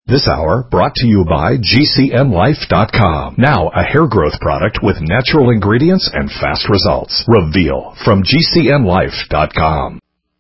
This hour brought to you by GCNLife.com. Now a hair growth product with natural ingredients and fast results. Reveal from GCNLife.com.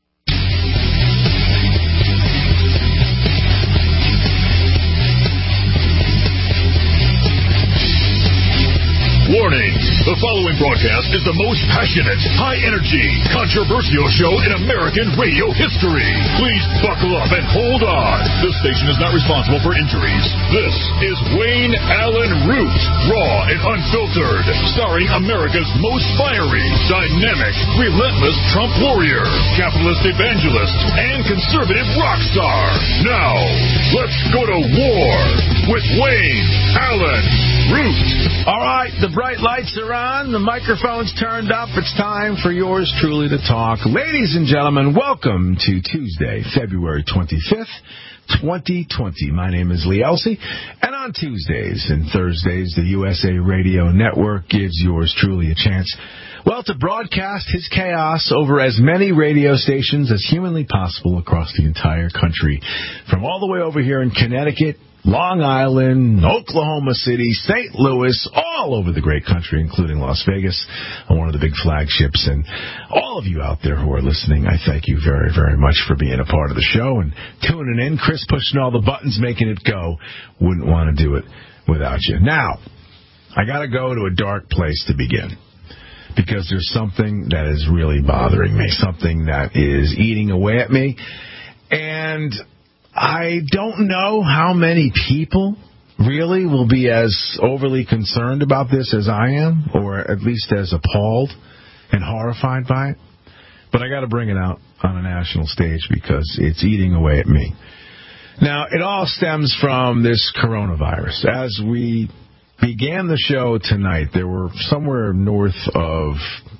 Warning! The following broadcast is the most passionate, high-energy, controversial show in American radio history. Please buckle up and hold on. This station is not responsible for injuries. This is Wayne Allen Root, raw and unfiltered, starring America's most fiery, dynamic, relentless Trump warrior, capitalist evangelist, and conservative rock star. Now, let's go to war with Wayne Allen Root. All right, the bright lights are on. The microphone's turned up. It's time for yours truly to talk. Ladies and gentlemen, welcome to Tuesday, February 25th, 2020. My name is Lee Elsey, and on Tuesdays and Thursdays, the USA Radio Network gives yours truly a chance, well, to broadcast his chaos over as many radio stations as humanly possible across the entire country. From all the way over here in Connecticut, Long Island, Oklahoma City, St. Louis, all over the great country, including Las Vegas, on one of the big flagships. And all of you out there who are listening, I thank you very, very much for being a part of the show and tuning in. Chris pushing all the buttons, making it go. Wouldn't want to do it without you. Now, I got to go to a dark place to begin, because there's something that is really bothering me, something that is eating away at me. And I don't know how many people really will be as overly concerned about this as I am, or at least as appalled and horrified by it. But I got to bring it out on a national stage because it's eating away at me. Now, it all stems from this coronavirus. As we began the show tonight, there were somewhere north of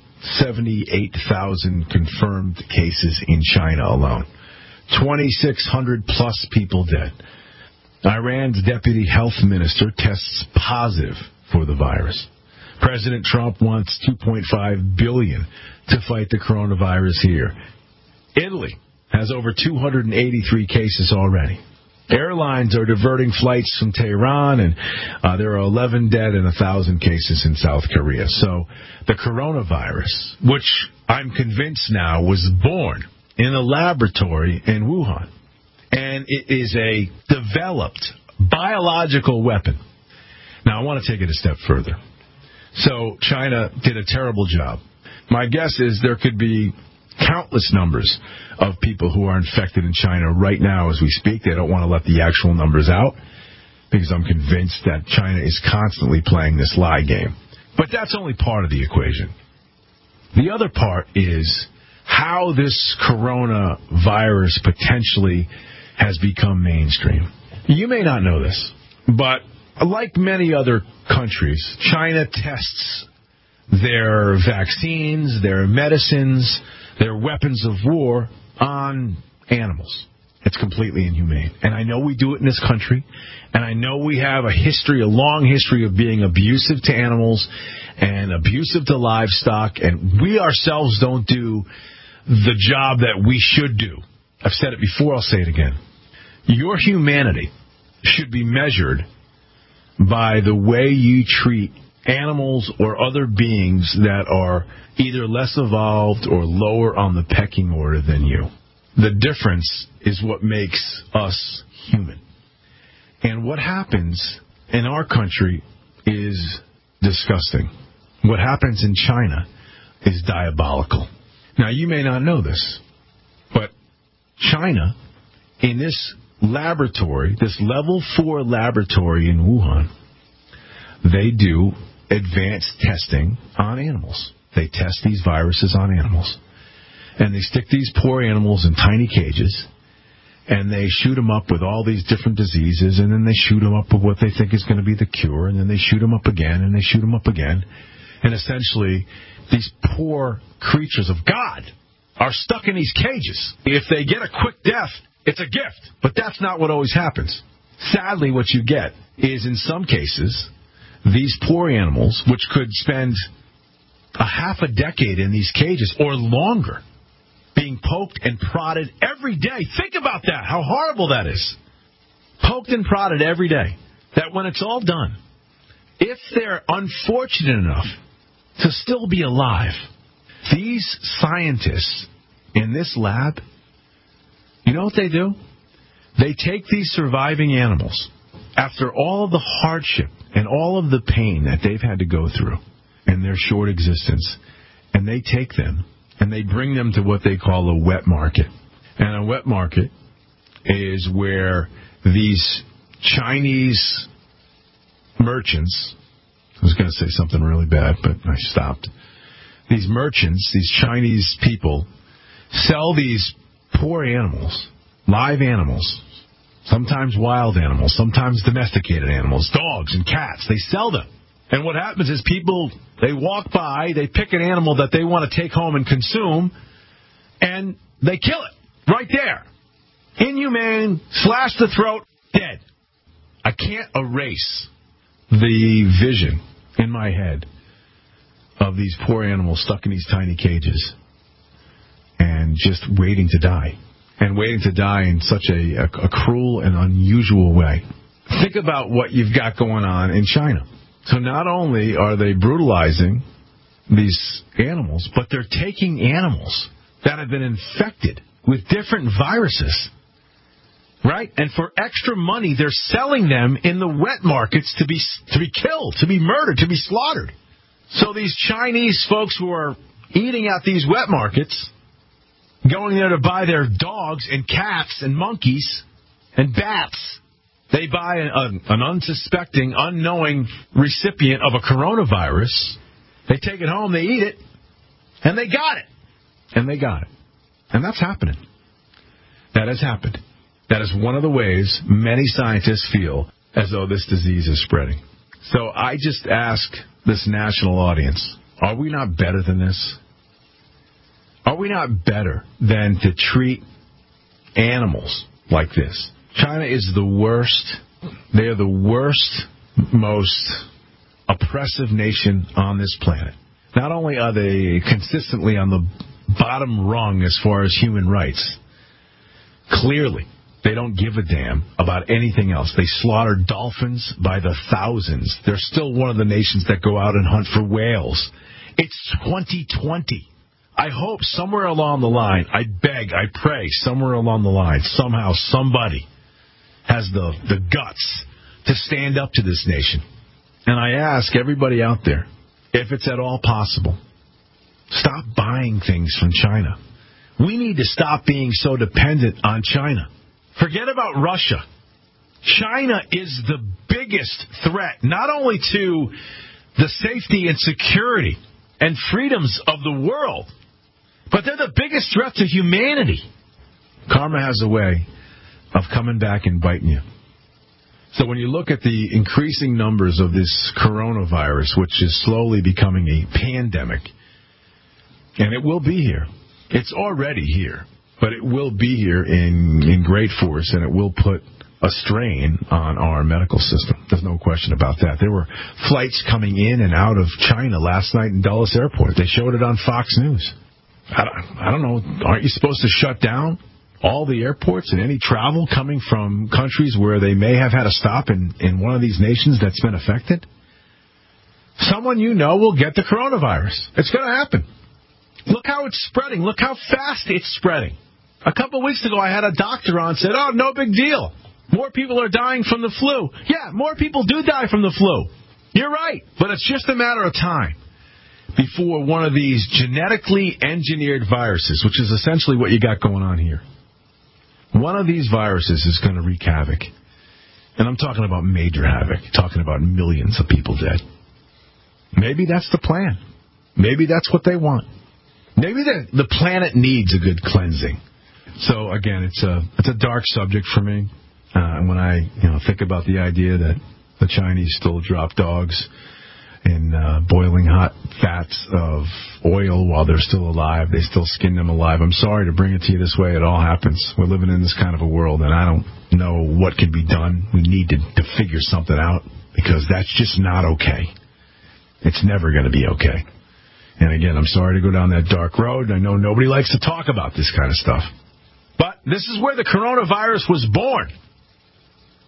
78,000 confirmed cases in China alone. 2,600 plus people dead. Iran's deputy health minister tests positive for the virus. President Trump wants $2.5 billion to fight the coronavirus here. Italy has over 283 cases already. Airlines are diverting flights from Tehran, and there are 11 dead and 1,000 cases in South Korea. So the coronavirus, which I'm convinced now was born in a laboratory in Wuhan, and it is a developed biological weapon. Now, I want to take it a step further. So China did a terrible job. My guess is there could be countless numbers of people who are infected in China right now as we speak. They don't want to let the actual numbers out because I'm convinced that China is constantly playing this lie game. But that's only part of the equation. The other part is how this coronavirus potentially has become mainstream. You may not know this, but like many other countries, China tests their vaccines, their medicines, their weapons of war on animals. It's completely inhumane. And I know we do it in this country, and I know we have a long history of being abusive to animals and abusive to livestock, and we ourselves don't do the job that we should do. I've said it before, I'll say it again. Your humanity should be measured by the way you treat animals or other beings that are either less evolved or lower on the pecking order than you. The difference is what makes us human. And what happens in our country is disgusting. What happens in China is diabolical. Now, you may not know this, but China, in this laboratory, this level 4 laboratory in Wuhan, they do advanced testing on animals. They test these viruses on animals. And they stick these poor animals in tiny cages, and they shoot them up with all these different diseases, and then they shoot them up with what they think is going to be the cure, and then they shoot them up again, and they shoot them up again. And essentially, these poor creatures of God are stuck in these cages. If they get a quick death, it's a gift. But that's not what always happens. Sadly, what you get is, in some cases, these poor animals, which could spend a half a decade in these cages or longer, being poked and prodded every day. Think about that, how horrible that is. poked and prodded every day, that when it's all done, if they're unfortunate enough to still be alive, these scientists in this lab, you know what they do? They take these surviving animals, after all of the hardship and all of the pain that they've had to go through in their short existence, and they take them and they bring them to what they call a wet market. And a wet market is where these Chinese merchants, I was going to say something really bad, but I stopped. These merchants, these Chinese people, sell these poor animals, live animals, sometimes wild animals, sometimes domesticated animals, dogs and cats. They sell them. And what happens is people, they walk by, they pick an animal that they want to take home and consume, and they kill it right there. Inhumane, slash the throat, dead. I can't erase the vision in my head of these poor animals stuck in these tiny cages and just waiting to die. And waiting to die in such a cruel and unusual way. Think about what you've got going on in China. So not only are they brutalizing these animals, but they're taking animals that have been infected with different viruses, right? And for extra money, they're selling them in the wet markets to be killed, to be murdered, to be slaughtered. So these Chinese folks who are eating at these wet markets, going there to buy their dogs and cats and monkeys and bats, they buy an unsuspecting, unknowing recipient of a coronavirus. They take it home, they eat it, and they got it. And they got it. And that's happening. That has happened. That is one of the ways many scientists feel as though this disease is spreading. So I just ask this national audience, are we not better than this? Are we not better than to treat animals like this? China is the worst. They are the worst, most oppressive nation on this planet. Not only are they consistently on the bottom rung as far as human rights, clearly they don't give a damn about anything else. They slaughter dolphins by the thousands. They're still one of the nations that go out and hunt for whales. It's 2020. I hope somewhere along the line, I beg, I pray, somewhere along the line, somehow somebody has the guts to stand up to this nation. And I ask everybody out there, if it's at all possible, stop buying things from China. We need to stop being so dependent on China. Forget about Russia. China is the biggest threat, not only to the safety and security and freedoms of the world, but they're the biggest threat to humanity. Karma has a way of coming back and biting you. So when you look at the increasing numbers of this coronavirus, which is slowly becoming a pandemic, and it will be here. It's already here, but it will be here in great force, and it will put a strain on our medical system. There's no question about that. There were flights coming in and out of China last night in Dulles Airport. They showed it on Fox News. I don't know. Aren't you supposed to shut down all the airports and any travel coming from countries where they may have had a stop in one of these nations that's been affected? Someone you know will get the coronavirus. It's going to happen. Look how it's spreading. Look how fast it's spreading. A couple of weeks ago, I had a doctor on and said, oh, no big deal. More people are dying from the flu. Yeah, more people do die from the flu. You're right. But it's just a matter of time before one of these genetically engineered viruses, which is essentially what you got going on here, one of these viruses is going to wreak havoc. And I'm talking about major havoc, talking about millions of people dead. Maybe that's the plan. Maybe that's what they want. Maybe the planet needs a good cleansing. So, again, it's a dark subject for me. When I think about the idea that the Chinese still drop dogs in boiling hot fats of oil while they're still alive, they still skin them alive. I'm sorry to bring it to you this way. It all happens. We're living in this kind of a world, and I don't know what can be done. We need to figure something out, because that's just not okay. It's never going to be okay. And again, I'm sorry to go down that dark road. I know nobody likes to talk about this kind of stuff. But this is where the coronavirus was born.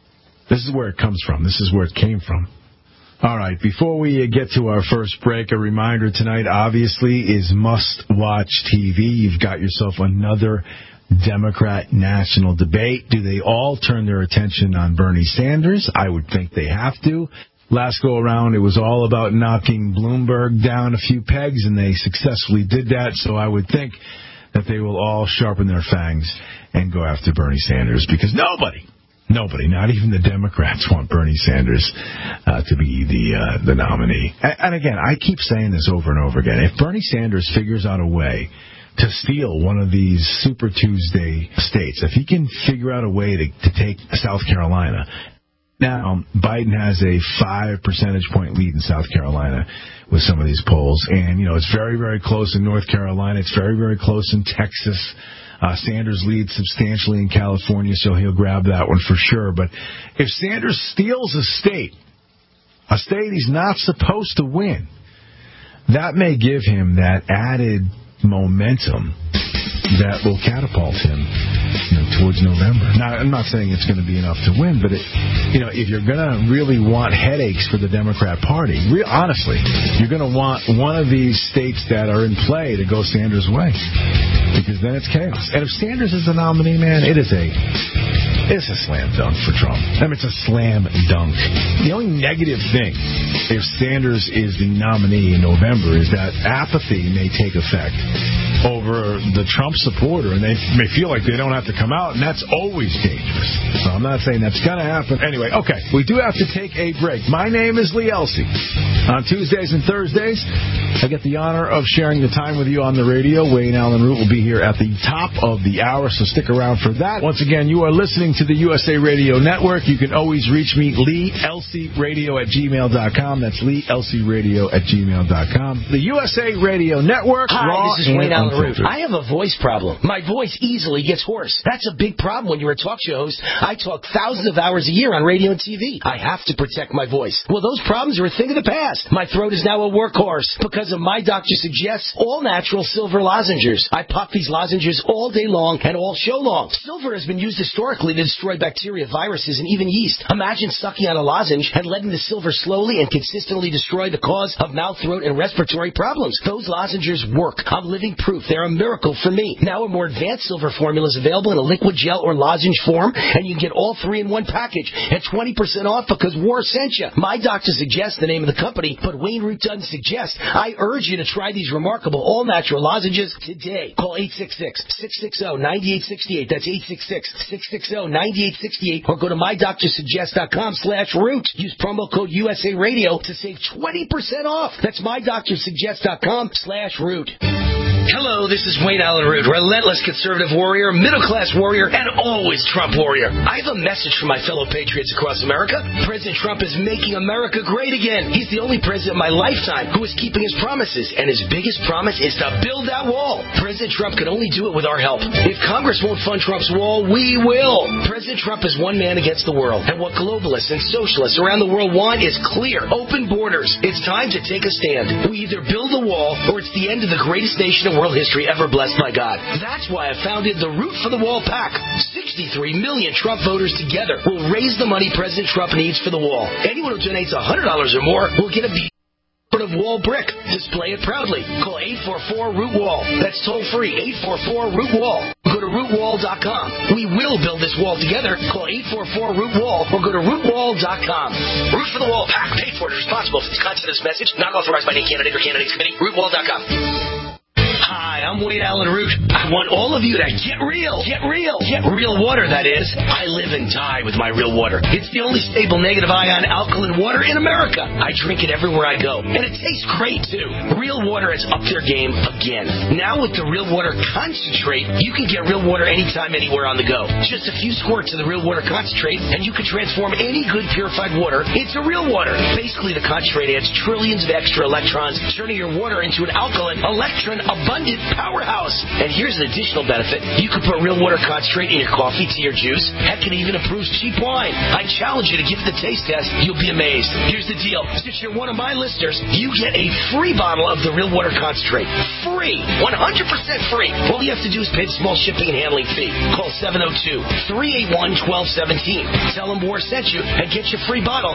This is where it comes from. This is where it came from. All right, before we get to our first break, a reminder tonight, obviously, is must-watch TV. You've got yourself another Democrat national debate. Do they all turn their attention on Bernie Sanders? I would think they have to. Last go-around, it was all about knocking Bloomberg down a few pegs, and they successfully did that, so I would think that they will all sharpen their fangs and go after Bernie Sanders, because nobody, not even the Democrats, want Bernie Sanders to be the nominee. And again, I keep saying this over and over again. If Bernie Sanders figures out a way to steal one of these Super Tuesday states, if he can figure out a way to take South Carolina. Now, Biden has a 5 percentage point lead in South Carolina with some of these polls. And, it's very, very close in North Carolina. It's very, very close in Texas. Sanders leads substantially in California, so he'll grab that one for sure. But if Sanders steals a state he's not supposed to win, that may give him that added momentum that will catapult him towards November. Now, I'm not saying it's going to be enough to win, but if you're going to really want headaches for the Democrat Party, honestly, you're going to want one of these states that are in play to go Sanders' way, because then it's chaos. And if Sanders is the nominee, man, it's a slam dunk for Trump. I mean, it's a slam dunk. The only negative thing, if Sanders is the nominee in November, is that apathy may take effect over the Trump supporter, and they may feel like they don't have to come out, and that's always dangerous. So I'm not saying that's going to happen. Anyway, okay, we do have to take a break. My name is Lee Elsey. On Tuesdays and Thursdays, I get the honor of sharing the time with you on the radio. Wayne Allen Root will be here at the top of the hour, so stick around for that. Once again, you are listening to the USA Radio Network. You can always reach me, LeeElseyRadio@gmail.com. That's LeeElseyRadio@gmail.com. The USA Radio Network. Hi, this is Wayne Allen Root. I have a voice problem. My voice easily gets hoarse. That's a big problem when you're a talk show host. I talk thousands of hours a year on radio and TV. I have to protect my voice. Well, those problems are a thing of the past. My throat is now a workhorse because of My Doctor Suggests all-natural silver lozenges. I pop these lozenges all day long and all show long. Silver has been used historically to destroy bacteria, viruses, and even yeast. Imagine sucking on a lozenge and letting the silver slowly and consistently destroy the cause of mouth, throat, and respiratory problems. Those lozenges work. I'm living proof. They're a miracle for me. Now a more advanced silver formula is available in a liquid gel or lozenge form, and you can get all three in one package at 20% off because War sent you. My Doctor Suggests the name of the company, but Wayne Root doesn't suggest. I urge you to try these remarkable all-natural lozenges today. Call 866-660-9868. That's 866-660-9868. Or go to MyDoctorSuggest.com/Root. Use promo code USA Radio to save 20% off. That's MyDoctorSuggest.com/Root. Hello, this is Wayne Allen Root, relentless conservative warrior, middle-class warrior, and always Trump warrior. I have a message for my fellow patriots across America. President Trump is making America great again. He's the only president in my lifetime who is keeping his promises, and his biggest promise is to build that wall. President Trump can only do it with our help. If Congress won't fund Trump's wall, we will. President Trump is one man against the world, and what globalists and socialists around the world want is clear, open borders. It's time to take a stand. We either build a wall, or it's the end of the greatest nation in world history ever blessed by God. That's why I founded the Root for the Wall PAC. 63 million Trump voters together will raise the money President Trump needs for the wall. Anyone who donates $100 or more will get a of wall brick. Display it proudly. Call 844-ROOT-WALL. That's toll free. 844-ROOT-WALL. Go to rootwall.com. We will build this wall together. Call 844-ROOT-WALL or go to rootwall.com. Root for the Wall PAC. Paid for and responsible for the content of this message. Not authorized by any candidate or candidates committee. Rootwall.com. Hi, I'm Wayne Allen Root. I want all of you to get real. Get real. Get real water, that is. I live and die with my real water. It's the only stable negative ion alkaline water in America. I drink it everywhere I go. And it tastes great, too. Real water has upped their game again. Now with the Real Water Concentrate, you can get real water anytime, anywhere on the go. Just a few squirts of the Real Water Concentrate, and you can transform any good purified water into real water. Basically, the concentrate adds trillions of extra electrons, turning your water into an alkaline, electron-abundant powerhouse. And here's an additional benefit. You can put real water concentrate in your coffee, tea, or juice. Heck, it even improves cheap wine. I challenge you to give it the taste test. You'll be amazed. Here's the deal. Since you're one of my listeners, you get a free bottle of the real water concentrate. Free. 100% free. All you have to do is pay the small shipping and handling fee. Call 702-381-1217. Tell them War sent you and get your free bottle.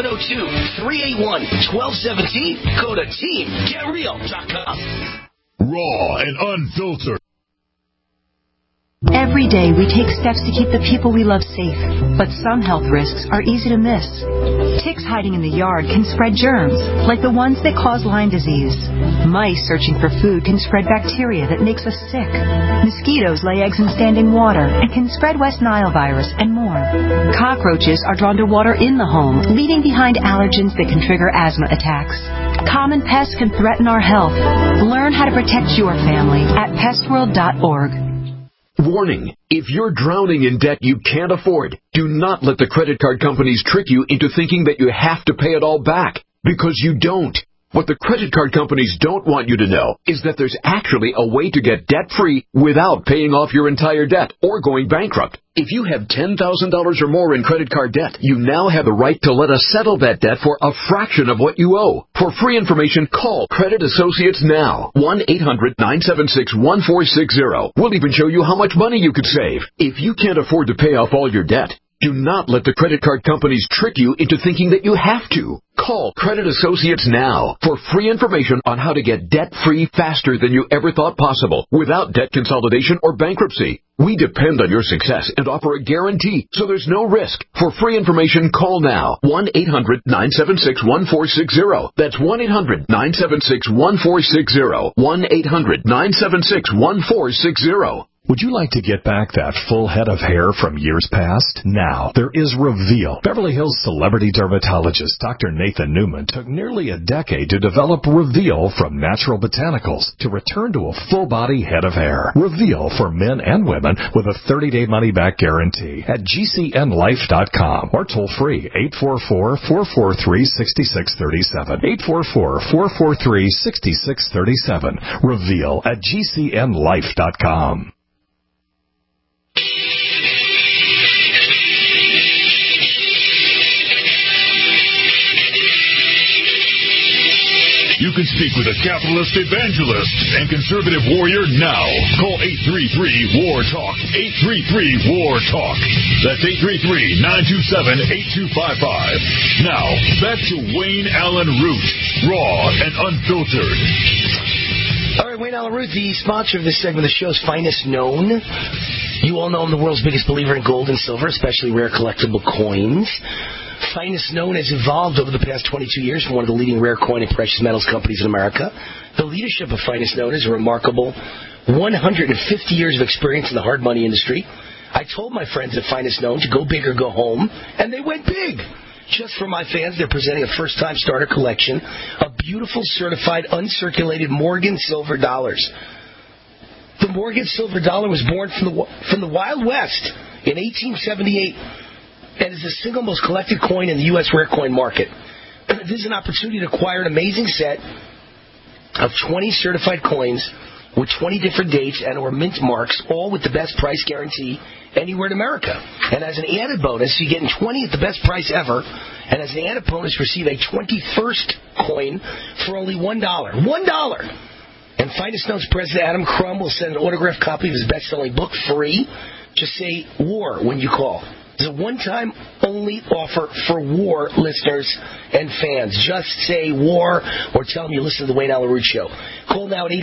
702-381-1217. Go to teamgetreal.com. Raw and unfiltered. Every day we take steps to keep the people we love safe, but some health risks are easy to miss. Ticks hiding in the yard can spread germs, like the ones that cause Lyme disease. Mice searching for food can spread bacteria that makes us sick. Mosquitoes lay eggs in standing water and can spread West Nile virus and more. Cockroaches are drawn to water in the home, leaving behind allergens that can trigger asthma attacks. Common pests can threaten our health. Learn how to protect your family at pestworld.org. Warning, if you're drowning in debt you can't afford, do not let the credit card companies trick you into thinking that you have to pay it all back, because you don't. What the credit card companies don't want you to know is that there's actually a way to get debt-free without paying off your entire debt or going bankrupt. If you have $10,000 or more in credit card debt, you now have the right to let us settle that debt for a fraction of what you owe. For free information, call Credit Associates now. 1-800-976-1460. We'll even show you how much money you could save. If you can't afford to pay off all your debt, do not let the credit card companies trick you into thinking that you have to. Call Credit Associates now for free information on how to get debt-free faster than you ever thought possible without debt consolidation or bankruptcy. We depend on your success and offer a guarantee, so there's no risk. For free information, call now. 1-800-976-1460. That's 1-800-976-1460. 1-800-976-1460. Would you like to get back that full head of hair from years past? Now, there is Reveal. Beverly Hills celebrity dermatologist Dr. Nathan Newman took nearly a decade to develop Reveal from natural botanicals to return to a full-body head of hair. Reveal for men and women with a 30-day money-back guarantee at GCNlife.com or toll free 844-443-6637. 844-443-6637. Reveal at GCNlife.com. You can speak with a capitalist evangelist and conservative warrior now. Call 833-WAR-TALK. 833-WAR-TALK. That's 833-927-8255. Now, back to Wayne Allen Root, raw and unfiltered. All right, Wayne Allen Root, the sponsor of this segment of the show is Finest Known. You all know I'm the world's biggest believer in gold and silver, especially rare collectible coins. Finest Known has evolved over the past 22 years from one of the leading rare coin and precious metals companies in America. The leadership of Finest Known is a remarkable 150 years of experience in the hard money industry. I told my friends at Finest Known to go big or go home, and they went big. Just for my fans, they're presenting a first-time starter collection of beautiful, certified, uncirculated Morgan silver dollars. The Morgan silver dollar was born from the Wild West in 1878 and is the single most collected coin in the U.S. rare coin market. This is an opportunity to acquire an amazing set of 20 certified coins with 20 different dates and or mint marks, all with the best price guarantee anywhere in America. And as an added bonus, you get 20 at the best price ever, and as an added bonus, receive a 21st coin for only $1. $1! And Finest Known's president, Adam Crum, will send an autographed copy of his best-selling book free. Just say WAR when you call. It's a one-time only offer for WAR listeners and fans. Just say WAR or tell them you listen to the Wayne Allen Root Show. Call now at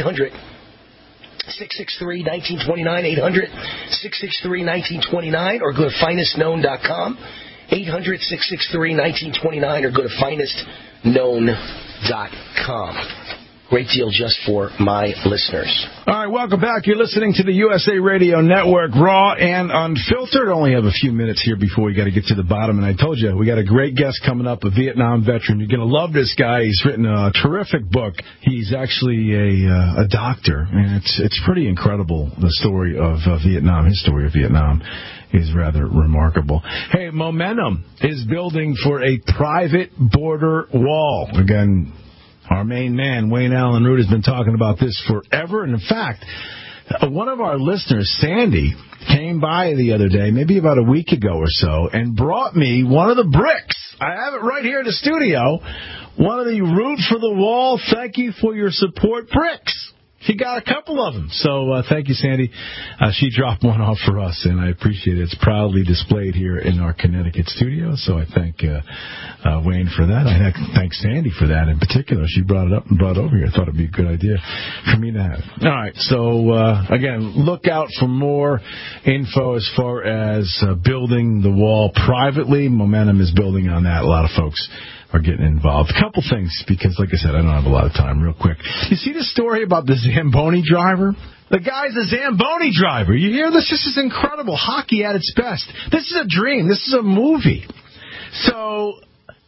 800-663-1929, 800-663-1929, or go to finestknown.com, 800-663-1929, or go to finestknown.com. Great deal just for my listeners. All right, welcome back. You're listening to the USA Radio Network, raw and unfiltered. Only have a few minutes here before we got to get to the bottom. And I told you, we got a great guest coming up, a Vietnam veteran. You're going to love this guy. He's written a terrific book. He's actually a doctor, and it's pretty incredible, the story of Vietnam. His story of Vietnam is rather remarkable. Hey, Momentum is building for a private border wall. Again, Our main man, Wayne Allen Root, has been talking about this forever. And in fact, one of our listeners, Sandy, came by the other day, maybe about a week ago or so, and brought me one of the bricks. I have it right here in the studio. One of the Root for the Wall, thank you for your support bricks. She got a couple of them. So thank you, Sandy. She dropped one off for us, and I appreciate it. It's proudly displayed here in our Connecticut studio, so I thank Wayne for that. I thank Sandy for that in particular. She brought it up and brought it over here. I thought it would be a good idea for me to have. All right, so again, look out for more info as far as building the wall privately. Momentum is building on that. A lot of folks are getting involved. A couple things, because, like I said, I don't have a lot of time. Real quick. You see the story about the Zamboni driver? The guy's a Zamboni driver. You hear this? This is incredible. Hockey at its best. This is a dream. This is a movie. So,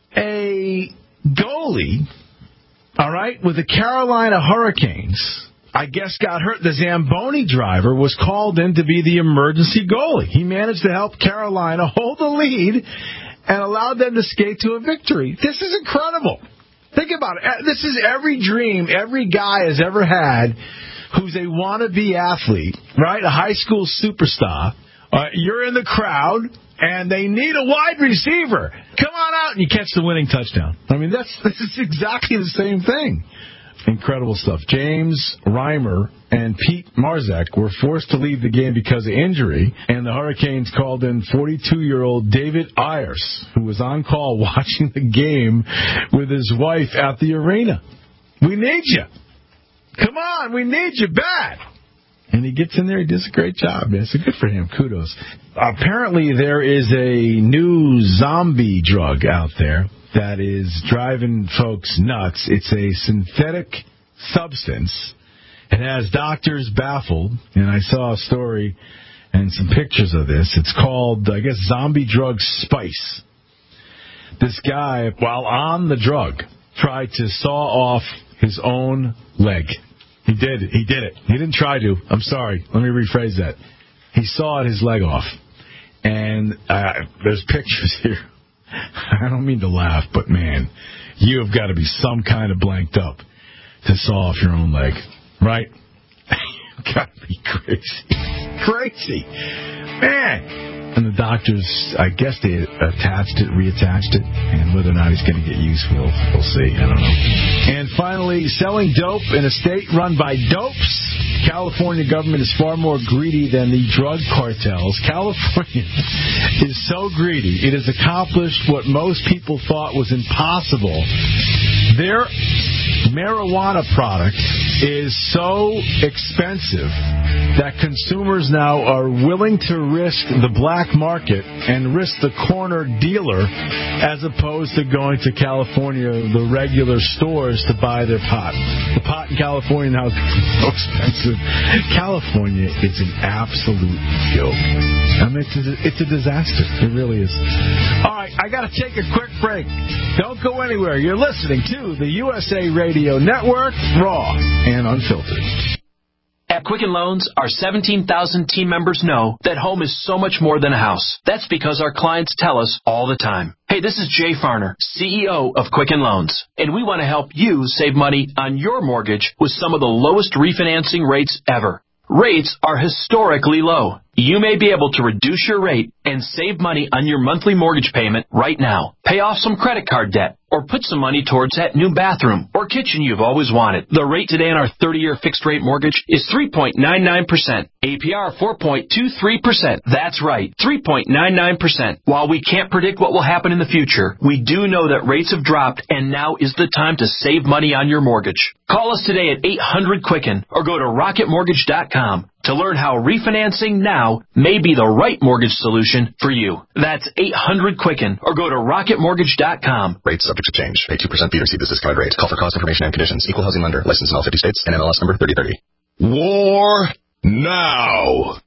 a goalie, all right, with the Carolina Hurricanes, I guess got hurt. The Zamboni driver was called in to be the emergency goalie. He managed to help Carolina hold the lead and allowed them to skate to a victory. This is incredible. Think about it. This is every dream every guy has ever had who's a wannabe athlete, right? A high school superstar. You're in the crowd, and they need a wide receiver. Come on out, and you catch the winning touchdown. I mean, this is exactly the same thing. Incredible stuff. James Reimer and Pete Marzek were forced to leave the game because of injury, and the Hurricanes called in 42-year-old David Ayers, who was on call watching the game with his wife at the arena. We need you. Come on, we need you bad. And he gets in there, he does a great job, man. So good for him. Kudos. Apparently there is a new zombie drug out there that is driving folks nuts. It's a synthetic substance. It has doctors baffled, and I saw a story and some pictures of this. It's called, I guess, zombie drug spice. This guy, while on the drug, tried to saw off his own leg. He did it. He didn't try to. I'm sorry. Let me rephrase that. He sawed his leg off. And there's pictures here. I don't mean to laugh, but, man, you have got to be some kind of blanked up to saw off your own leg, right? You've got to be crazy. Crazy. Man. And the doctors, I guess they reattached it, and whether or not he's going to get used, we'll see. I don't know. And finally, selling dope in a state run by dopes. California government is far more greedy than the drug cartels. California is so greedy, it has accomplished what most people thought was impossible. Their marijuana product is so expensive that consumers now are willing to risk the black market and risk the corner dealer as opposed to going to California, the regular stores, to buy their pot. The pot in California now is so expensive. California is an absolute joke. I mean, it's a disaster. It really is. All right, I got to take a quick break. Don't go anywhere. You're listening to the USA Radio Network, raw and unfiltered. At Quicken Loans, our 17,000 team members know that home is so much more than a house. That's because our clients tell us all the time. Hey, this is Jay Farner, CEO of Quicken Loans, and we want to help you save money on your mortgage with some of the lowest refinancing rates ever. Rates are historically low. You may be able to reduce your rate and save money on your monthly mortgage payment right now. Pay off some credit card debt or put some money towards that new bathroom or kitchen you've always wanted. The rate today on our 30-year fixed-rate mortgage is 3.99%. APR 4.23%. That's right, 3.99%. While we can't predict what will happen in the future, we do know that rates have dropped, and now is the time to save money on your mortgage. Call us today at 800-QUICKEN or go to rocketmortgage.com to learn how refinancing now may be the right mortgage solution for you. That's 800-QUICKEN or go to rocketmortgage.com. Rates subject to change. Pay 2% fee to receive this discounted rate. Call for cost information and conditions. Equal housing lender. Licensed in all 50 states. NMLS number 3030. War now.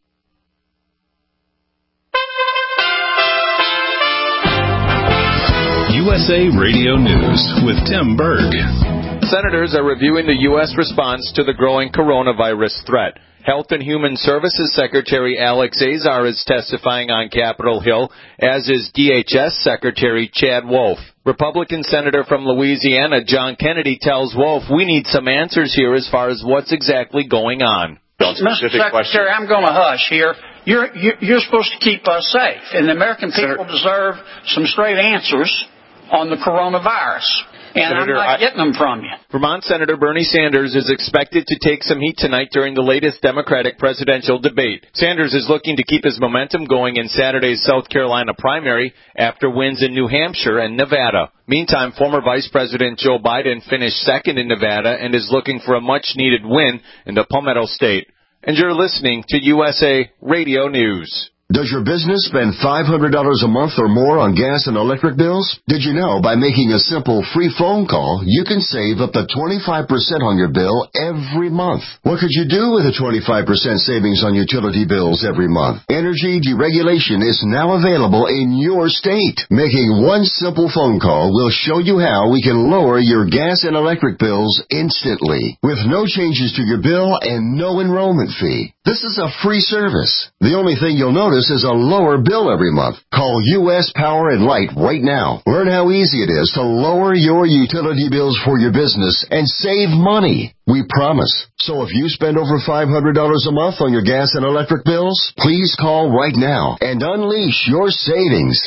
USA Radio News with Tim Berg. Senators are reviewing the U.S. response to the growing coronavirus threat. Health and Human Services Secretary Alex Azar is testifying on Capitol Hill, as is DHS Secretary Chad Wolf. Republican Senator from Louisiana John Kennedy tells Wolf, we need some answers here as far as what's exactly going on. Mr. Secretary, I'm going to hush here. You're supposed to keep us safe, and the American people deserve some straight answers on the coronavirus. And Senator, I'm not getting them from you. Vermont Senator Bernie Sanders is expected to take some heat tonight during the latest Democratic presidential debate. Sanders is looking to keep his momentum going in Saturday's South Carolina primary after wins in New Hampshire and Nevada. Meantime, former Vice President Joe Biden finished second in Nevada and is looking for a much-needed win in the Palmetto State. And you're listening to USA Radio News. Does your business spend $500 a month or more on gas and electric bills? Did you know by making a simple free phone call, you can save up to 25% on your bill every month? What could you do with a 25% savings on utility bills every month? Energy deregulation is now available in your state. Making one simple phone call will show you how we can lower your gas and electric bills instantly, with no changes to your bill and no enrollment fee. This is a free service. The only thing you'll notice is a lower bill every month. Call U.S. Power and Light right now. Learn how easy it is to lower your utility bills for your business and save money. We promise. So if you spend over $500 a month on your gas and electric bills, please call right now and unleash your savings.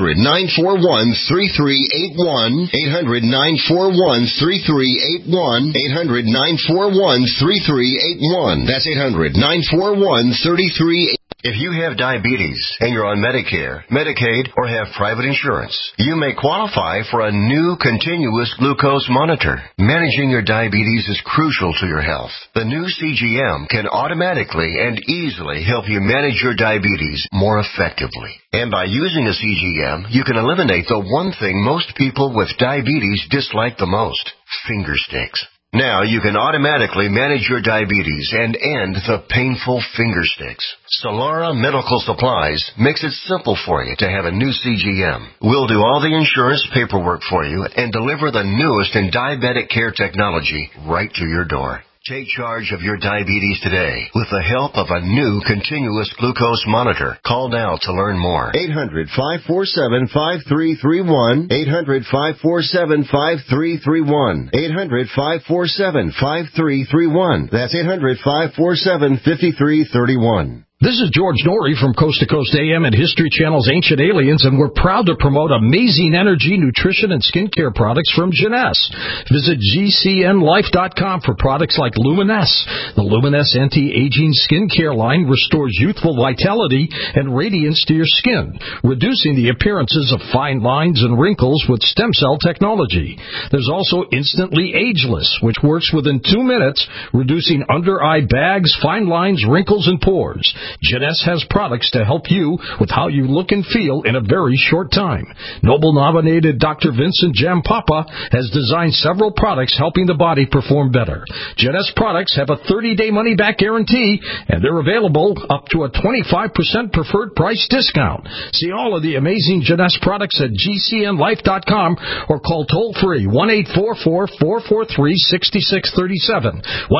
800-941-3381. 800-941-3381. 800-941-3381. That's 800-941-3381. If you have diabetes and you're on Medicare, Medicaid, or have private insurance, you may qualify for a new continuous glucose monitor. Managing your diabetes is crucial to your health. The new CGM can automatically and easily help you manage your diabetes more effectively. And by using a CGM, you can eliminate the one thing most people with diabetes dislike the most: finger sticks. Now you can automatically manage your diabetes and end the painful finger sticks. Solara Medical Supplies makes it simple for you to have a new CGM. We'll do all the insurance paperwork for you and deliver the newest in diabetic care technology right to your door. Take charge of your diabetes today with the help of a new continuous glucose monitor. Call now to learn more. 800-547-5331. 800-547-5331. 800-547-5331. That's 800-547-5331. This is George Norrie from Coast to Coast AM and History Channel's Ancient Aliens, and we're proud to promote amazing energy, nutrition, and skincare products from Jeunesse. Visit GCNLife.com for products like Luminesse. The Luminesse anti-aging skincare line restores youthful vitality and radiance to your skin, reducing the appearances of fine lines and wrinkles with stem cell technology. There's also Instantly Ageless, which works within 2 minutes, reducing under-eye bags, fine lines, wrinkles, and pores. Jeunesse has products to help you with how you look and feel in a very short time. Nobel-nominated Dr. Vincent Jampapa has designed several products helping the body perform better. Jeunesse products have a 30-day money-back guarantee, and they're available up to a 25% preferred price discount. See all of the amazing Jeunesse products at GCNLife.com or call toll-free 1-844-443-6637.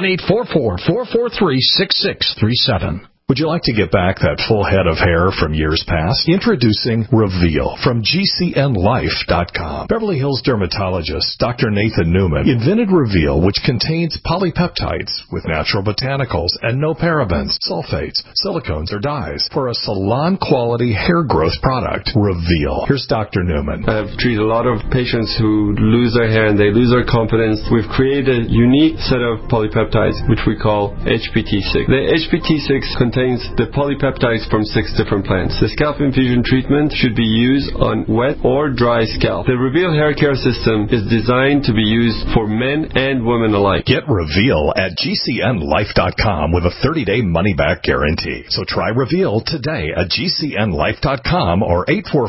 1-844-443-6637. Would you like to get back that full head of hair from years past? Introducing Reveal from GCNLife.com. Beverly Hills dermatologist Dr. Nathan Newman invented Reveal, which contains polypeptides with natural botanicals and no parabens, sulfates, silicones, or dyes for a salon-quality hair growth product. Reveal. Here's Dr. Newman. I've treated a lot of patients who lose their hair and they lose their confidence. We've created a unique set of polypeptides, which we call HPT6. The HPT6 contains the polypeptides from 6 different plants. The scalp infusion treatment should be used on wet or dry scalp. The Reveal hair care system is designed to be used for men and women alike. Get Reveal at GCNLife.com with a 30-day money-back guarantee. So try Reveal today at GCNLife.com or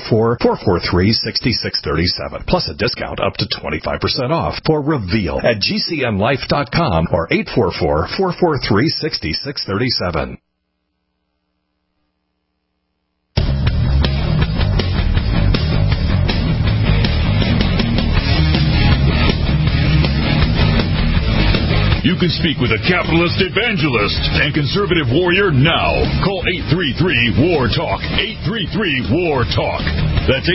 844-443-6637. Plus a discount up to 25% off for Reveal at GCNLife.com or 844-443-6637. You You can speak with a capitalist evangelist and conservative warrior now. Call 833-WAR-TALK. 833-WAR-TALK. That's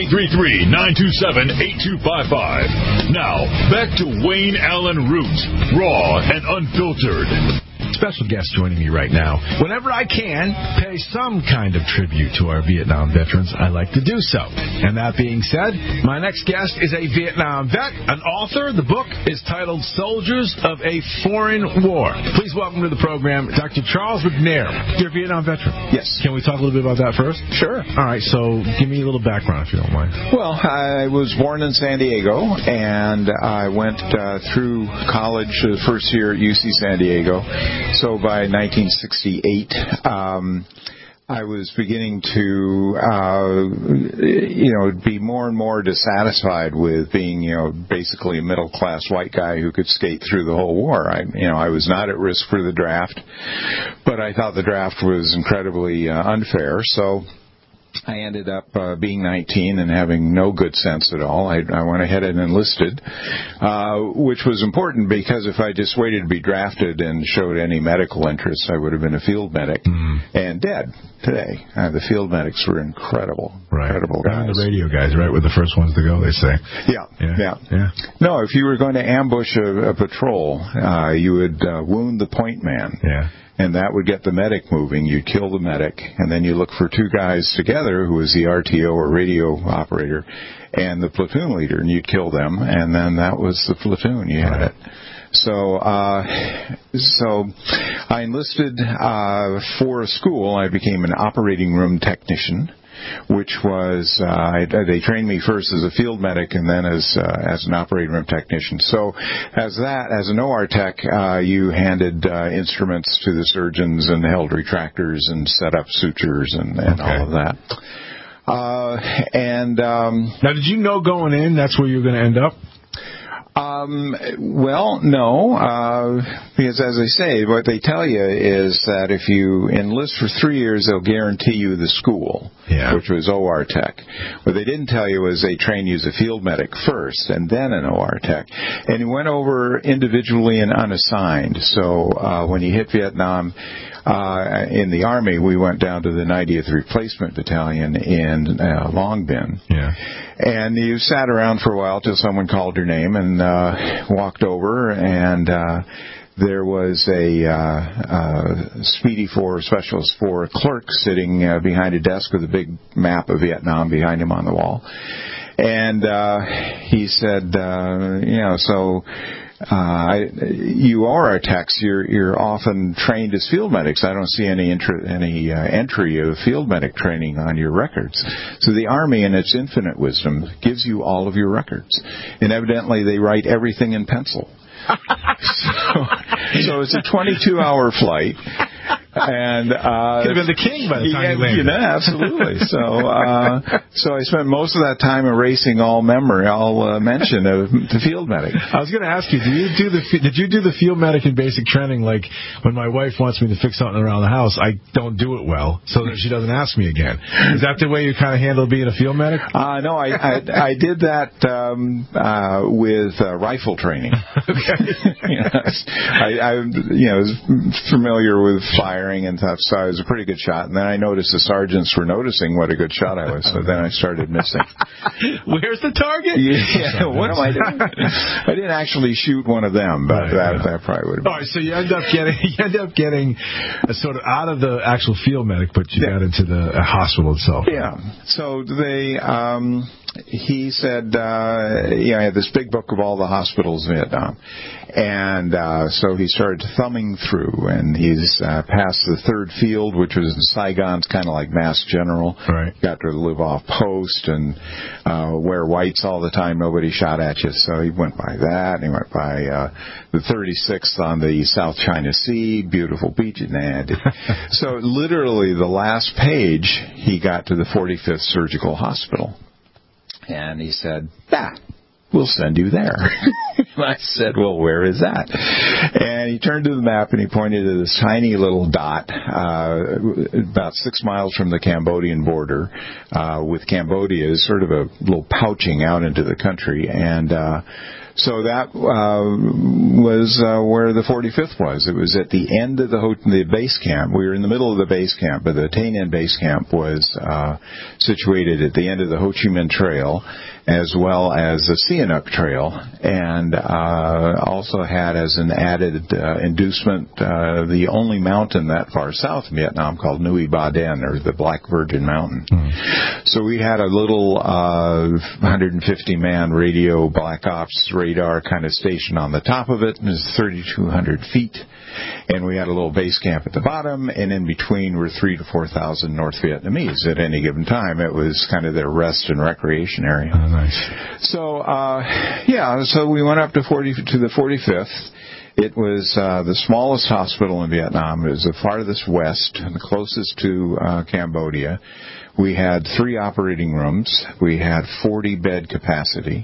833-927-8255. Now, back to Wayne Allen Root, raw and unfiltered. Special guest joining me right now. Whenever I can pay some kind of tribute to our Vietnam veterans, I like to do so. And that being said, my next guest is a Vietnam vet, an author. The book is titled Soldiers of a Foreign War. Please welcome to the program Dr. Charles McNair. You're a Vietnam veteran. Yes. Can we talk a little bit about that first? Sure. All right, so give me a little background if you don't mind. Well, I was born in San Diego, and I went through college the first year at UC San Diego. So by 1968, I was beginning to, be more and more dissatisfied with being, basically a middle-class white guy who could skate through the whole war. I was not at risk for the draft, but I thought the draft was incredibly unfair. So I ended up being 19 and having no good sense at all. I went ahead and enlisted, which was important because if I just waited to be drafted and showed any medical interest, I would have been a field medic and dead today. The field medics were incredible, incredible guys. And the radio guys, right, were the first ones to go, they say. Yeah. No, if you were going to ambush a patrol, you would wound the point man. Yeah. And that would get the medic moving. You'd kill the medic, and then you look for two guys together, who was the RTO or radio operator, and the platoon leader, and you'd kill them, and then that was the platoon. You had it. So I enlisted for a school. I became an operating room technician, which was they trained me first as a field medic and then as an operating room technician. So as an OR tech, you handed instruments to the surgeons and held retractors and set up sutures and all of that. Now, did you know going in that's where you're going to end up? Well, no, because as I say, what they tell you is that if you enlist for 3 years, they'll guarantee you the school, which was OR Tech. What they didn't tell you is they train you as a field medic first and then an OR Tech. And you went over individually and unassigned. So when you hit Vietnam, in the Army, we went down to the 90th Replacement Battalion in Long Binh. Yeah. And you sat around for a while till someone called your name and walked over, and there was a Speedy 4 Specialist 4 clerk sitting behind a desk with a big map of Vietnam behind him on the wall. And he said, you are our techs. You're often trained as field medics. I don't see any entry of field medic training on your records. So the Army, in its infinite wisdom, gives you all of your records, and evidently they write everything in pencil. So it's a 22-hour flight. And could have been the king by the time you landed. Absolutely. So I spent most of that time erasing all mention of the field medic. I was going to ask you, did you do the field medic in basic training? Like when my wife wants me to fix something around the house, I don't do it well, so that she doesn't ask me again. Is that the way you kind of handle being a field medic? No, I did that with rifle training. Okay. I was familiar with firing and stuff, so I was a pretty good shot. And then I noticed the sergeants were noticing what a good shot I was, so then I started missing. Where's the target? Yeah, what am I doing? I didn't actually shoot one of them, but that probably would have been. All right, so you end up getting sort of out of the actual field medic, but you got into the hospital itself. Yeah. So he said, I had this big book of all the hospitals in Vietnam. And so he started thumbing through, and he's past the 3rd Field, which was in Saigon's kind of like Mass General. Right. Got to live off post and wear whites all the time. Nobody shot at you. So he went by that, and he went by the 36th on the South China Sea, beautiful beach. So literally the last page, he got to the 45th Surgical Hospital. And he said, we'll send you there. And I said, well, where is that? And he turned to the map and he pointed to this tiny little dot about 6 miles from the Cambodian border, with Cambodia as sort of a little pouching out into the country. And So that was where the 45th was. It was at the end of the base camp. We were in the middle of the base camp, but the Tay Ninh base camp was situated at the end of the Ho Chi Minh Trail, as well as the Sihanouk Trail, and also had as an added inducement the only mountain that far south in Vietnam called Nui Ba Den, or the Black Virgin Mountain. So we had a little 150-man radio black ops radar kind of station on the top of it. It was 3,200 feet. And we had a little base camp at the bottom, and in between were 3,000 to 4,000 North Vietnamese at any given time. It was kind of their rest and recreation area. Oh, nice. So, so we went up to the 45th. It was the smallest hospital in Vietnam. It was the farthest west and the closest to Cambodia. We had 3 operating rooms. We had 40 bed capacity.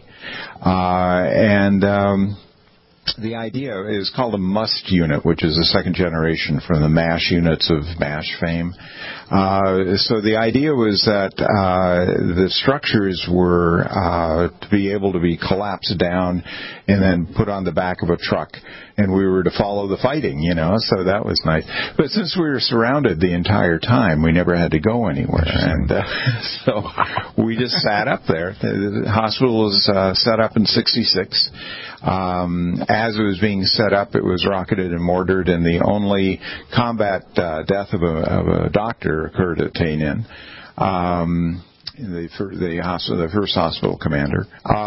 The idea is called a MUST unit, which is the second generation from the MASH units of MASH fame. So the idea was that the structures were to be able to be collapsed down and then put on the back of a truck, and we were to follow the fighting, so that was nice. But since we were surrounded the entire time, we never had to go anywhere, and so we just sat up there. The hospital was set up in '66. As it was being set up, it was rocketed and mortared, and the only combat death of a doctor occurred at Tay Ninh. The first hospital commander.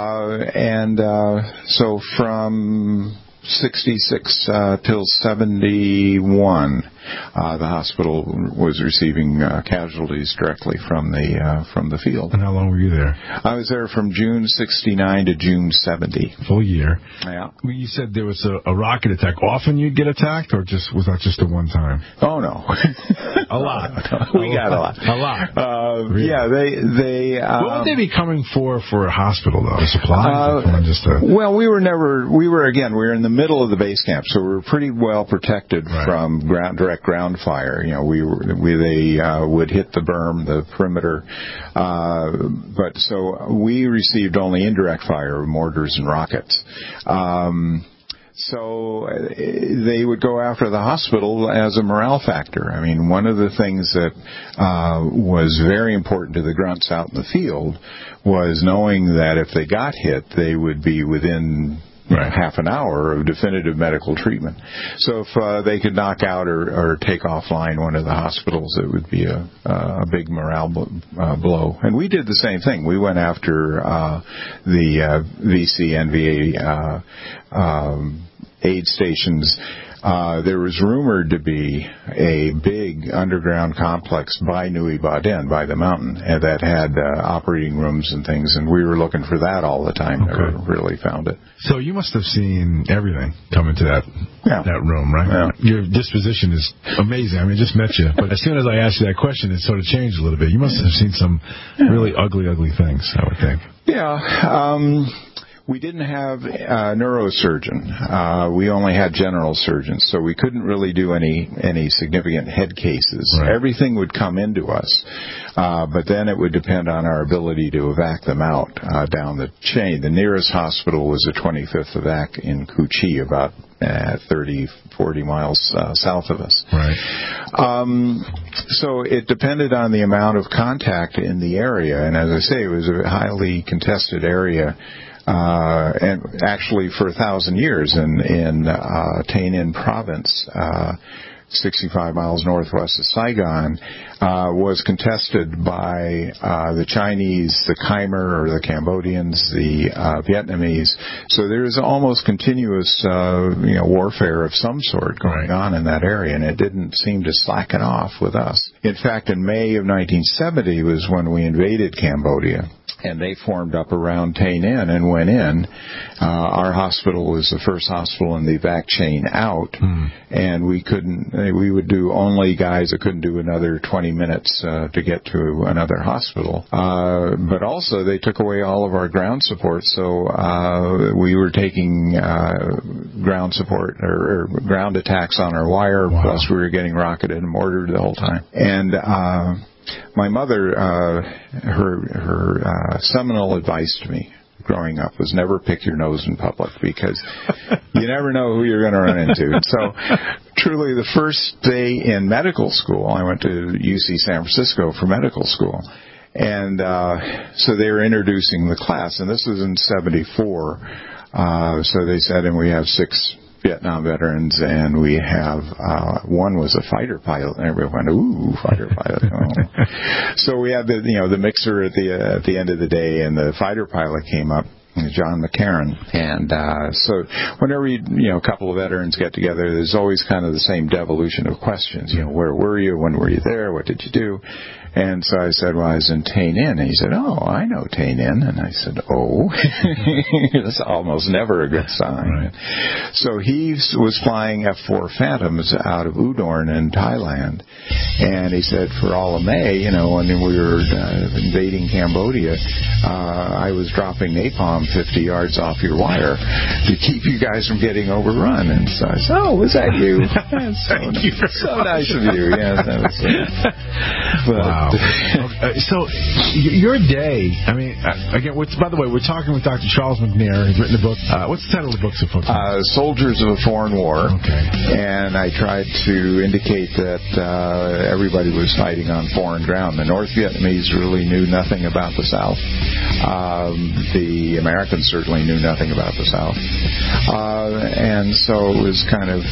So from 66 till 71, the hospital was receiving casualties directly from the field. And how long were you there? I was there from June 69 to June 70. Full year. Yeah. Well, you said there was a rocket attack. Often you'd get attacked, or was that just a one time? Oh no, a lot. We got a lot. A lot. Really? Yeah, they. What would they be coming for a hospital though? Supplies? Well, we were in the middle of the base camp, so we were pretty well protected from direct ground fire. They would hit the berm, the perimeter, but so we received only indirect fire of mortars and rockets. So they would go after the hospital as a morale factor. I mean, one of the things that was very important to the grunts out in the field was knowing that if they got hit, they would be within half an hour of definitive medical treatment. So if they could knock out or take offline one of the hospitals, it would be a big morale blow. And we did the same thing. We went after the VC and VA aid stations. There was rumored to be a big underground complex by Nui Ba Den, by the mountain, that had operating rooms and things, and we were looking for that all the time. Never really found it. So you must have seen everything come into that room, right? Yeah. Your disposition is amazing. I mean, I just met you, but as soon as I asked you that question, it sort of changed a little bit. You must have seen some really ugly things, I would think. Yeah. We didn't have a neurosurgeon. We only had general surgeons, so we couldn't really do any significant head cases. Right. Everything would come into us, but then it would depend on our ability to evac them out down the chain. The nearest hospital was the 25th evac in Cu Chi, about 30, 40 miles south of us. Right. So it depended on the amount of contact in the area, and as I say, it was a highly contested area. And actually for 1,000 years in Tay Ninh province, 65 miles northwest of Saigon, was contested by the Chinese, the Khmer, or the Cambodians, the Vietnamese. So there's almost continuous warfare of some sort going on in that area, and it didn't seem to slacken off with us. In fact, in May of 1970 was when we invaded Cambodia. And they formed up around Tay Ninh and went in. Our hospital was the first hospital in the evac chain out, and we would do only guys that couldn't do another 20 minutes to get to another hospital. But also they took away all of our ground support, so we were taking ground support or ground attacks on our wire, plus we were getting rocketed and mortared the whole time. And my mother, her seminal advice to me growing up was never pick your nose in public, because you never know who you're going to run into. So truly the first day in medical school, I went to UC San Francisco for medical school. And so they were introducing the class, and this was in 74. So they said, and we have 6 Vietnam veterans, and we have one was a fighter pilot, and everyone went, ooh, fighter pilot. Oh. So we had the mixer at the end of the day, and the fighter pilot came up, John McCarran, and so whenever a couple of veterans get together, there's always kind of the same devolution of questions. Where were you? When were you there? What did you do? And so I said, well, I was in Tay Ninh. And he said, oh, I know Tay Ninh. And I said, oh. That's almost never a good sign. Right. So he was flying F-4 Phantoms out of Udorn in Thailand. And he said, for all of May, when we were invading Cambodia, I was dropping napalm 50 yards off your wire to keep you guys from getting overrun. And so I said, oh, was that you? Thank you. So nice of you. Yeah, that was wow. So your day, I mean, again, by the way, we're talking with Dr. Charles McNair. He's written a book. What's the title of the book, so folks? Soldiers of a Foreign War. Okay. And I tried to indicate that everybody was fighting on foreign ground. The North Vietnamese really knew nothing about the South. The Americans certainly knew nothing about the South. And so it was kind of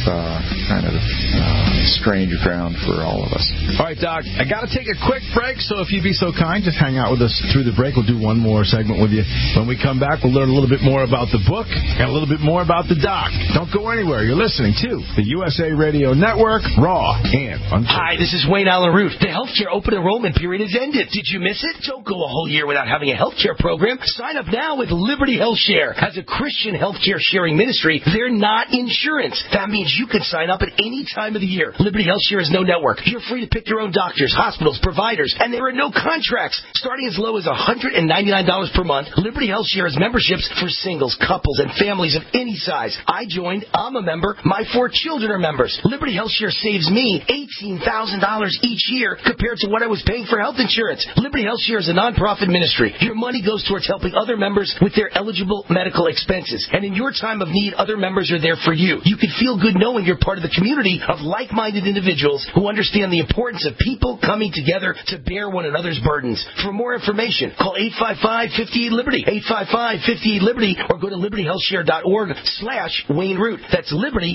strange ground for all of us. All right, Doc, I got to take a quick break, so if you'd be so kind, just hang out with us through the break. We'll do one more segment with you. When we come back, we'll learn a little bit more about the book and a little bit more about the doc. Don't go anywhere. You're listening to the USA Radio Network, Raw and Unfiltered. Hi, this is Wayne Allen Root. The healthcare open enrollment period has ended. Did you miss it? Don't go a whole year without having a healthcare program. Sign up now with Liberty Health Share. As a Christian healthcare sharing ministry, they're not insurance. That means you can sign up at any time of the year. Liberty Health Share is no network. You're free to pick your own doctors, hospitals, providers, and there are no contracts. Starting as low as $199 per month, Liberty Health Share has memberships for singles, couples, and families of any size. I joined. I'm a member. My 4 children are members. Liberty Health Share saves me $18,000 each year compared to what I was paying for health insurance. Liberty Health Share is a nonprofit ministry. Your money goes towards helping other members with their eligible medical expenses. And in your time of need, other members are there for you. You can feel good knowing you're part of the community of like-minded individuals who understand the importance of people coming together to bear one another's burdens. For more information, call 855-58-LIBERTY, 855-58-LIBERTY, or go to libertyhealthshare.org/Wayne Root. That's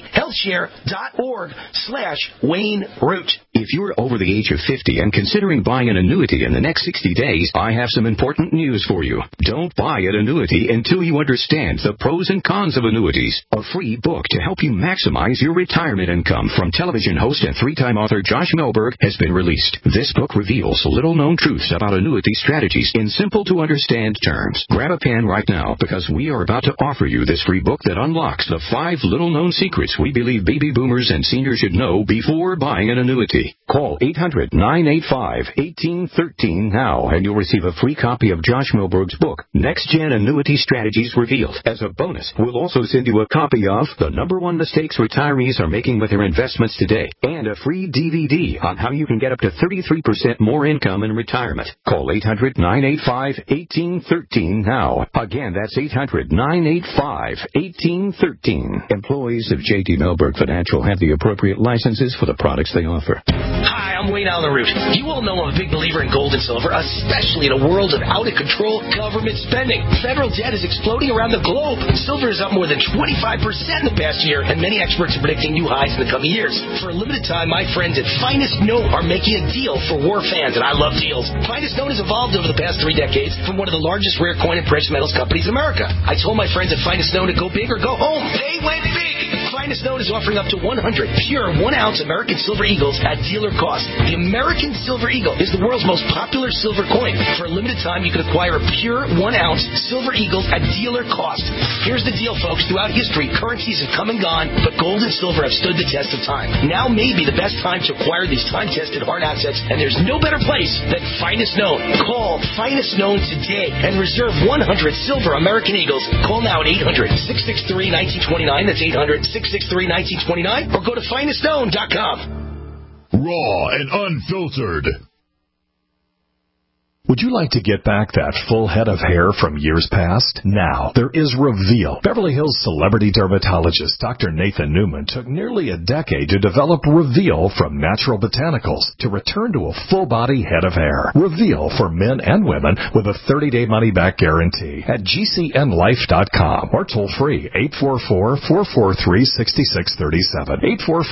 libertyhealthshare.org/Wayne Root. If you're over the age of 50 and considering buying an annuity in the next 60 days, I have some important news for you. Don't buy an annuity until you understand the pros and cons of annuities. A free book to help you maximize your retirement income from television host and 3-time author Josh Melberg has been released. This book reveals little-known truths about annuity strategies in simple-to-understand terms. Grab a pen right now, because we are about to offer you this free book that unlocks the 5 little-known secrets we believe baby boomers and seniors should know before buying an annuity. Call 800-985-1813 now, and you'll receive a free copy of Josh Melberg's book, Next Gen Annuity Strategies Revealed. As a bonus, we'll also send you a copy of The #1 Mistakes Retirees Are Making with Their Investments Today, and a free DVD on how you can get up to 33% more income in retirement. Call 800-985-1813 now. Again, that's 800-985-1813. Employees of J.D. Melberg Financial have the appropriate licenses for the products they offer. Hi, I'm Wayne Allen Root. You all know I'm a big believer in gold and silver, especially in a world of out-of-control government spending. Federal debt is exploding around the globe. Silver is up more than 25% in the past year, and many experts are predicting new highs in the coming years. For a limited time, my friends at Finest Note are making a deal for war fans, and I love deals. Finest Note has evolved over the past 3 decades from one of the largest rare coin and precious metals companies in America. I told my friends at Finest Note to go big or go home. They went big! Finest Note is offering up to 100 pure 1-ounce American Silver Eagles at dealer cost. The American Silver Eagle is the world's most popular silver coin. For a limited time, you can acquire a pure 1-ounce Silver Eagle at dealer cost. Here's the deal, folks. Throughout history, currencies have come and gone, but gold and silver have stood the test of time. Now may be the best time to acquire these time-tested hard assets, and there's no better place than Finest Known. Call Finest Known today and reserve 100 silver American Eagles. Call now at 800-663-1929. That's 800-663-1929. Or go to finestknown.com. Raw and unfiltered. Would you like to get back that full head of hair from years past? Now, there is Reveal. Beverly Hills celebrity dermatologist Dr. Nathan Newman took nearly a decade to develop Reveal from natural botanicals to return to a full-body head of hair. Reveal for men and women with a 30-day money-back guarantee at GCNlife.com or toll-free 844-443-6637.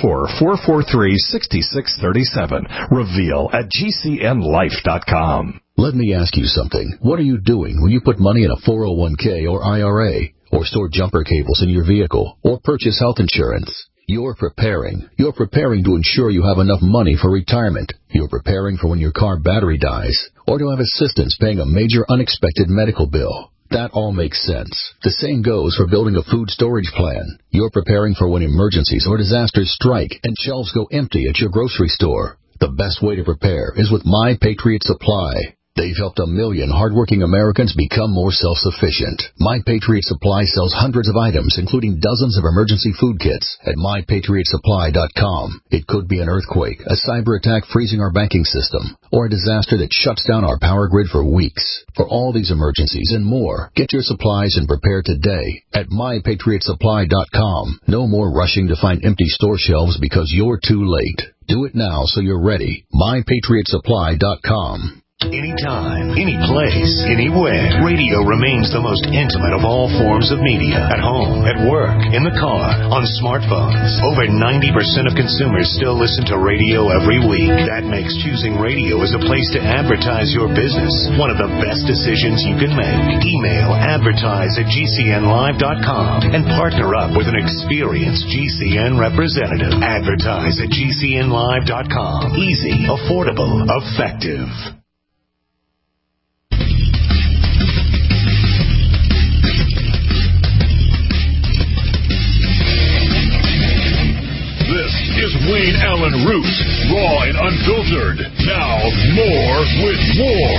844-443-6637. Reveal at GCNlife.com. Let me ask you something. What are you doing when you put money in a 401k or IRA, or store jumper cables in your vehicle, or purchase health insurance? You're preparing. You're preparing to ensure you have enough money for retirement. You're preparing for when your car battery dies, or to have assistance paying a major unexpected medical bill. That all makes sense. The same goes for building a food storage plan. You're preparing for when emergencies or disasters strike and shelves go empty at your grocery store. The best way to prepare is with My Patriot Supply. They've helped 1 million hardworking Americans become more self-sufficient. My Patriot Supply sells hundreds of items, including dozens of emergency food kits at MyPatriotSupply.com. It could be an earthquake, a cyber attack freezing our banking system, or a disaster that shuts down our power grid for weeks. For all these emergencies and more, get your supplies and prepare today at MyPatriotSupply.com. No more rushing to find empty store shelves because you're too late. Do it now so you're ready. MyPatriotSupply.com. Anytime, any place, anywhere, radio remains the most intimate of all forms of media. At home, at work, in the car, on smartphones. Over 90% of consumers still listen to radio every week. That makes choosing radio as a place to advertise your business one of the best decisions you can make. Email advertise@GCNlive.com and partner up with an experienced GCN representative. Advertise@GCNlive.com. Easy, affordable, effective. This is Wayne Allen Root, raw and unfiltered. Now, more with more.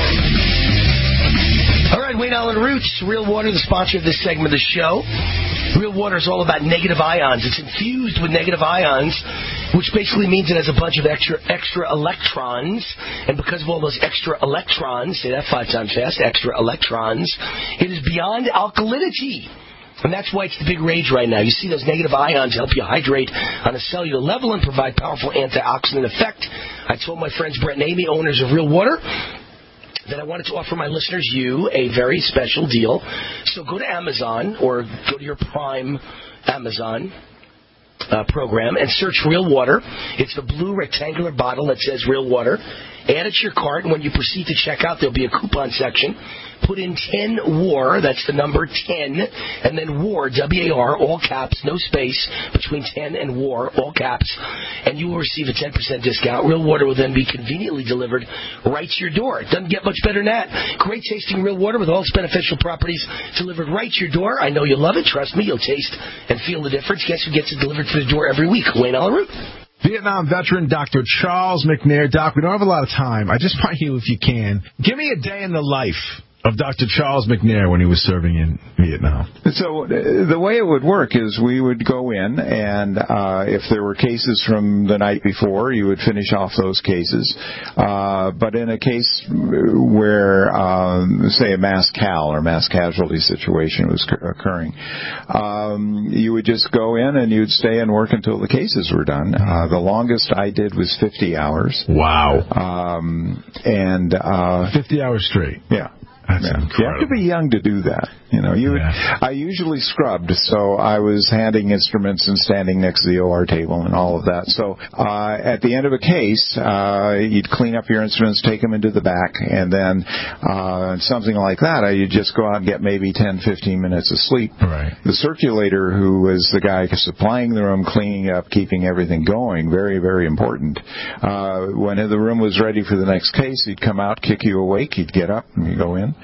All right, Wayne Allen Roots, Real Water, the sponsor of this segment of the show. Real Water is all about negative ions. It's infused with negative ions, which basically means it has a bunch of extra electrons. And because of all those extra electrons, say that 5 times fast, extra electrons, it is beyond alkalinity. And that's why it's the big rage right now. You see those negative ions help you hydrate on a cellular level and provide powerful antioxidant effect. I told my friends Brett and Amy, owners of Real Water, that I wanted to offer my listeners, you, a very special deal. So go to Amazon or go to your Prime Amazon program and search Real Water. It's the blue rectangular bottle that says Real Water. Add it to your cart, and when you proceed to check out, there'll be a coupon section. Put in 10 WAR, that's the number 10, and then WAR, W-A-R, all caps, no space, between 10 and WAR, all caps, and you will receive a 10% discount. Real Water will then be conveniently delivered right to your door. It doesn't get much better than that. Great tasting Real Water with all its beneficial properties delivered right to your door. I know you'll love it. Trust me, you'll taste and feel the difference. Guess who gets it delivered to the door every week? Wayne Allen Root. Vietnam veteran Dr. Charles McNair. Doc, we don't have a lot of time. I just want you, if you can, give me a day in the life of Dr. Charles McNair when he was serving in Vietnam. So the way it would work is we would go in, and if there were cases from the night before, you would finish off those cases. But in a case where, say, a mass cal or mass casualty situation was occurring, you would just go in and you'd stay and work until the cases were done. The longest I did was 50 hours. Wow. 50 hours straight. Yeah. That's incredible. You have to be young to do that. I usually scrubbed, so I was handing instruments and standing next to the OR table and all of that. So at the end of a case, you'd clean up your instruments, take them into the back, and then something like that, you'd just go out and get maybe 10, 15 minutes of sleep. Right. The circulator, who was the guy supplying the room, cleaning up, keeping everything going, very, very important. When the room was ready for the next case, he'd come out, kick you awake, you'd get up, and you go in. oxygen.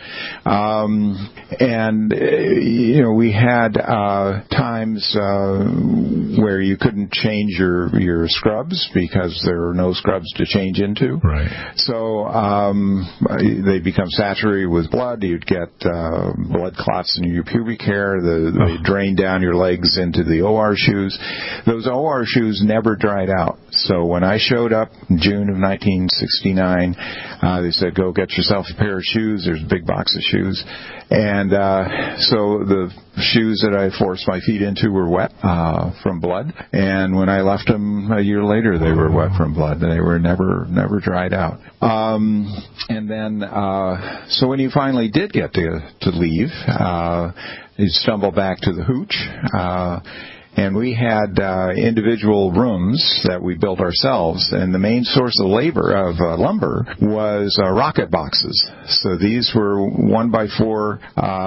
And we had times where you couldn't change your scrubs because there were no scrubs to change into. Right. So they become saturated with blood. You'd get blood clots in your pubic hair. They drain down your legs into the OR shoes. Those OR shoes never dried out. So when I showed up in June of 1969, they said, go get yourself a pair of shoes. There's a big box of shoes. And so the shoes that I forced my feet into were wet from blood. And when I left them a year later, they were wet from blood. They were never dried out. And then, so when you finally did get to leave, you stumble back to the hooch. And we had individual rooms that we built ourselves, and the main source of lumber was rocket boxes. So these were 1x4,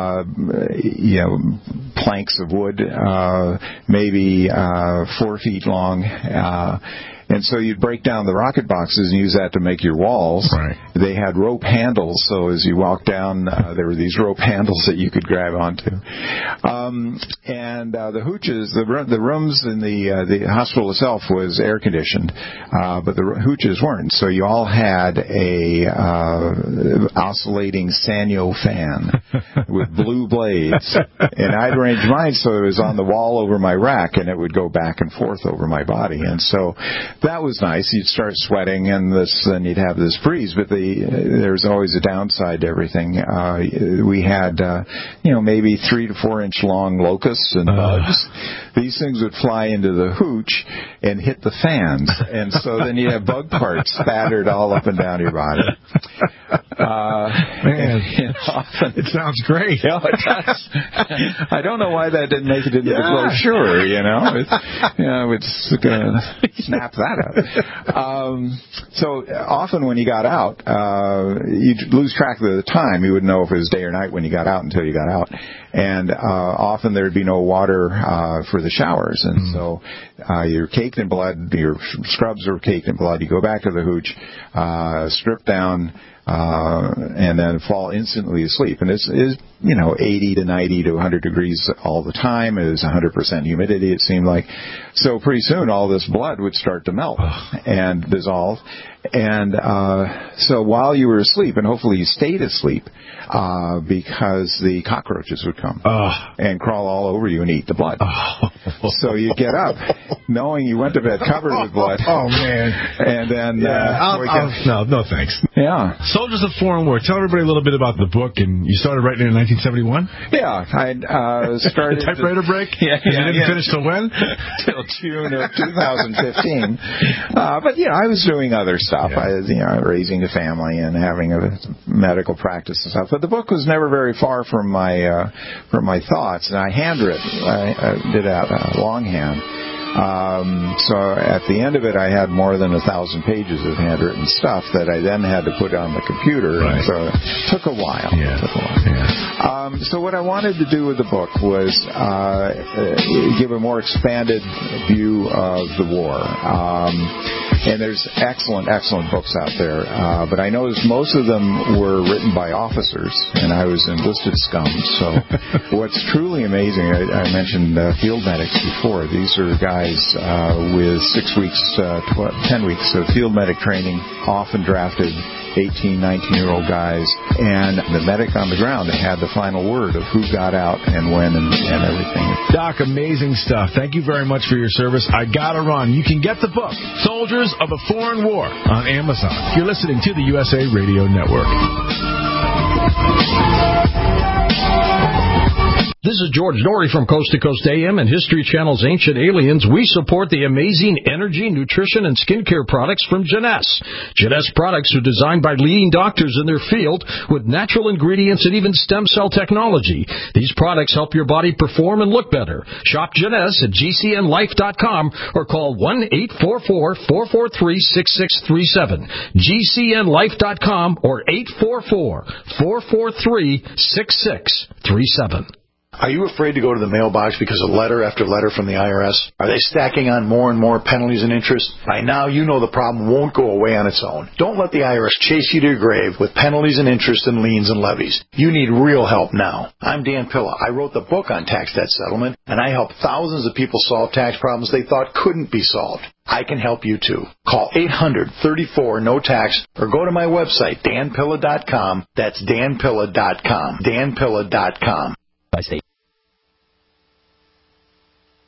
planks of wood, maybe 4 feet long. And so you'd break down the rocket boxes and use that to make your walls. Right. They had rope handles, so as you walked down, there were these rope handles that you could grab onto. And the hooches, the rooms in the hospital itself was air conditioned, but the hooches weren't. So you all had a oscillating Sanyo fan with blue blades, and I'd arrange mine so it was on the wall over my rack, and it would go back and forth over my body. And so that was nice. You'd start sweating, and then you'd have this breeze. But there's always a downside to everything. We had, maybe 3 to 4 inch long locusts and bugs. These things would fly into the hooch and hit the fans, and so then you have bug parts spattered all up and down your body. Man, often, it sounds great. Yeah, it does. I don't know why that didn't make it into the brochure. It's snap that up. So often when you got out, you'd lose track of the time. You wouldn't know if it was day or night when you got out until you got out. And often there'd be no water for the showers, and so you're caked in blood. Your scrubs are caked in blood. You go back to the hooch, strip down, and then fall instantly asleep. And it's 80 to 90 to 100 degrees all the time. It was 100% humidity, it seemed like. So pretty soon all this blood would start to melt and dissolve. And so while you were asleep, and hopefully you stayed asleep, because the cockroaches would come and crawl all over you and eat the blood. So you get up knowing you went to bed covered with blood. Oh, man. And then... no, thanks. Yeah. Soldiers of Foreign War. Tell everybody a little bit about the book. And you started writing it in 1971? Yeah. I started... Typewriter break? Yeah. And you didn't finish till when? Till June of 2015. But, I was doing other stuff. Yeah. I was, raising a family and having a medical practice and stuff. But the book was never very far from my thoughts, and I handwritten. I did that longhand. So at the end of it, I had more than 1,000 pages of handwritten stuff that I then had to put on the computer. Right. And so it took a while. Yeah. So what I wanted to do with the book was give a more expanded view of the war. And there's excellent books out there. But I noticed most of them were written by officers, and I was enlisted scum. So what's truly amazing, I mentioned field medics before. These are guys with 6 weeks, 10 weeks of field medic training, often drafted 18, 19-year-old guys, and the medic on the ground had the final word of who got out and when and everything. Doc, amazing stuff. Thank you very much for your service. I gotta run. You can get the book, Soldiers of a Foreign War, on Amazon. You're listening to the USA Radio Network. This is George Norrie from Coast to Coast AM and History Channel's Ancient Aliens. We support the amazing energy, nutrition, and skincare products from Jeunesse. Jeunesse products are designed by leading doctors in their field with natural ingredients and even stem cell technology. These products help your body perform and look better. Shop Jeunesse at GCNlife.com or call 1-844-443-6637. GCNlife.com or 844-443-6637. Are you afraid to go to the mailbox because of letter after letter from the IRS? Are they stacking on more and more penalties and interest? By now, you know the problem won't go away on its own. Don't let the IRS chase you to your grave with penalties and interest and liens and levies. You need real help now. I'm Dan Pilla. I wrote the book on tax debt settlement, and I help thousands of people solve tax problems they thought couldn't be solved. I can help you too. Call 800-34-NO-TAX or go to my website, danpilla.com. That's danpilla.com. danpilla.com. By state.